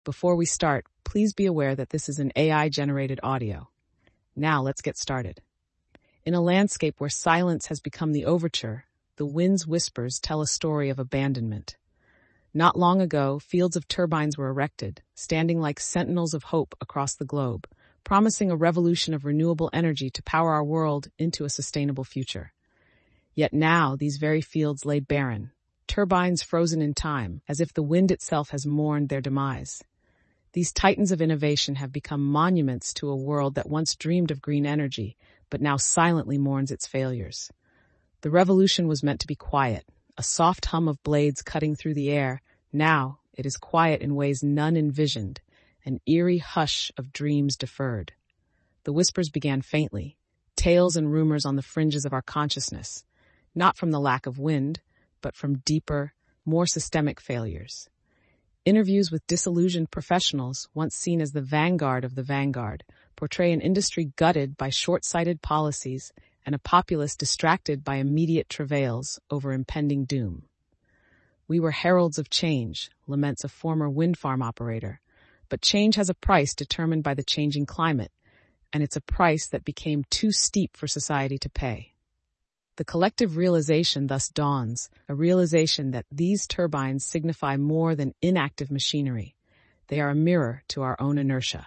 Before we start, please be aware that this is an AI-generated audio. Now let's get started. In a landscape where silence has become the overture, the wind's whispers tell a story of abandonment. Not long ago, fields of turbines were erected, standing like sentinels of hope across the globe, promising a revolution of renewable energy to power our world into a sustainable future. Yet now, these very fields lay barren, turbines frozen in time, as if the wind itself has mourned their demise. These titans of innovation have become monuments to a world that once dreamed of green energy, but now silently mourns its failures. The revolution was meant to be quiet, a soft hum of blades cutting through the air. Now it is quiet in ways none envisioned, an eerie hush of dreams deferred. The whispers began faintly, tales and rumors on the fringes of our consciousness, not from the lack of wind, but from deeper, more systemic failures. Interviews with disillusioned professionals, once seen as the vanguard of the vanguard, portray an industry gutted by short-sighted policies and a populace distracted by immediate travails over impending doom. "We were heralds of change," laments a former wind farm operator, but change has a price determined by the changing climate, and it's a price that became too steep for society to pay. The collective realization thus dawns, a realization that these turbines signify more than inactive machinery. They are a mirror to our own inertia.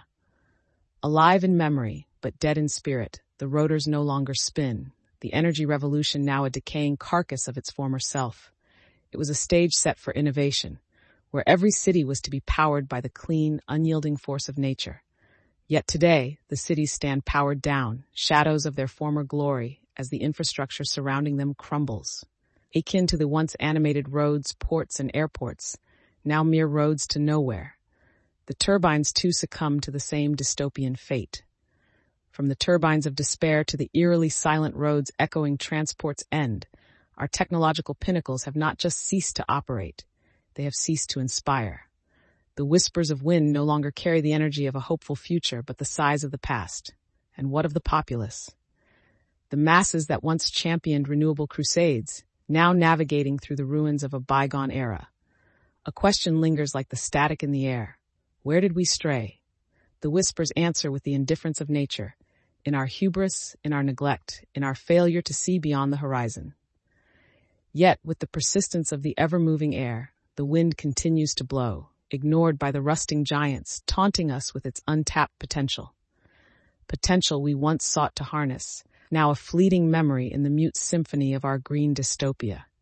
Alive in memory, but dead in spirit, the rotors no longer spin, the energy revolution now a decaying carcass of its former self. It was a stage set for innovation, where every city was to be powered by the clean, unyielding force of nature. Yet today, the cities stand powered down, shadows of their former glory, as the infrastructure surrounding them crumbles. Akin to the once animated roads, ports, and airports, now mere roads to nowhere. The turbines too succumb to the same dystopian fate. From the turbines of despair to the eerily silent roads echoing transport's end, our technological pinnacles have not just ceased to operate, they have ceased to inspire. The whispers of wind no longer carry the energy of a hopeful future, but the sighs of the past. And what of the populace? The masses that once championed renewable crusades, now navigating through the ruins of a bygone era. A question lingers like the static in the air. Where did we stray? The whispers answer with the indifference of nature, in our hubris, in our neglect, in our failure to see beyond the horizon. Yet, with the persistence of the ever-moving air, the wind continues to blow, ignored by the rusting giants, taunting us with its untapped potential. Potential we once sought to harness, now a fleeting memory in the mute symphony of our green dystopia.